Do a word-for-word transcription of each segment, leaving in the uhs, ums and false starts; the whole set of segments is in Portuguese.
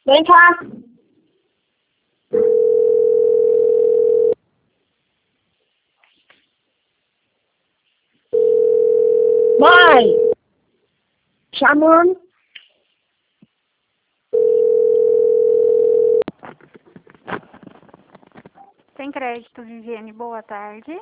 Vem cá. Mãe. Chamando. Tem crédito, Viviane, boa tarde.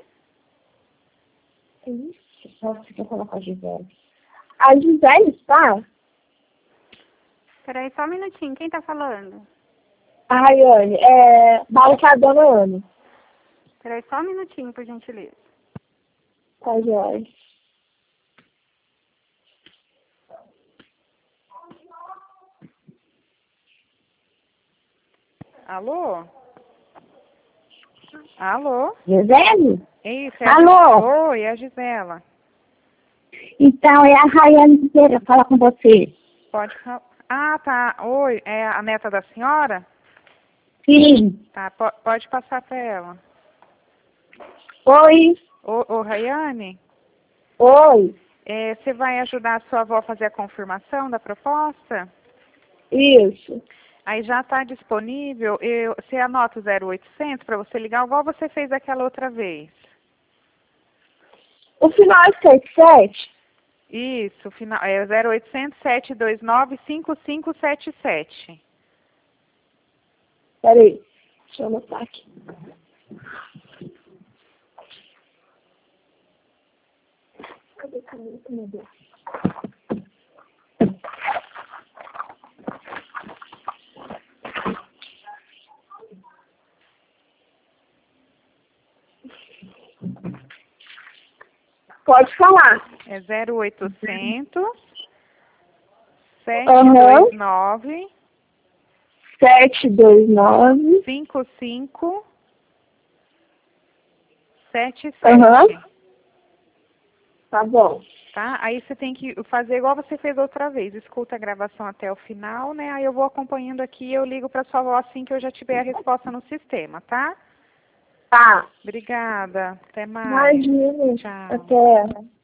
Ixi, só você quer falar com a Gisele. A Gisele está? Peraí, só um minutinho, quem tá falando? A Rayane, é... Fala com a dona Ana. Peraí, só um minutinho, por gentileza. Tá, Jorge. Alô? Alô? Gisele? Isso, é Alô? A... Oi, é a Gisela. Então, é a Rayane Gisele, fala com você. Pode falar. Ah, tá. Oi, é a neta da senhora? Sim. Tá, po pode passar para ela. Oi. Ô, ô Rayane, Oi. é, você vai ajudar a sua avó a fazer a confirmação da proposta? Isso. Aí já está disponível, eu, você anota o zero oitocentos para você ligar igual você fez aquela outra vez. O final é sete sete? Isso, final, é zero oitocentos, sete dois nove, cinco cinco sete sete. Peraí. Deixa eu anotar aqui. Cadê a caneta, meu Deus? Pode falar. É zero oitocentos, Aham. sete dois nove, sete dois nove. cinco cinco sete Aham. sete. Tá bom. Tá? Aí você tem que fazer igual você fez outra vez. Escuta a gravação até o final, né? Aí eu vou acompanhando aqui e eu ligo para sua avó assim que eu já tiver a resposta no sistema, tá? Tá. Obrigada. Até mais. Imagina. Tchau. Até.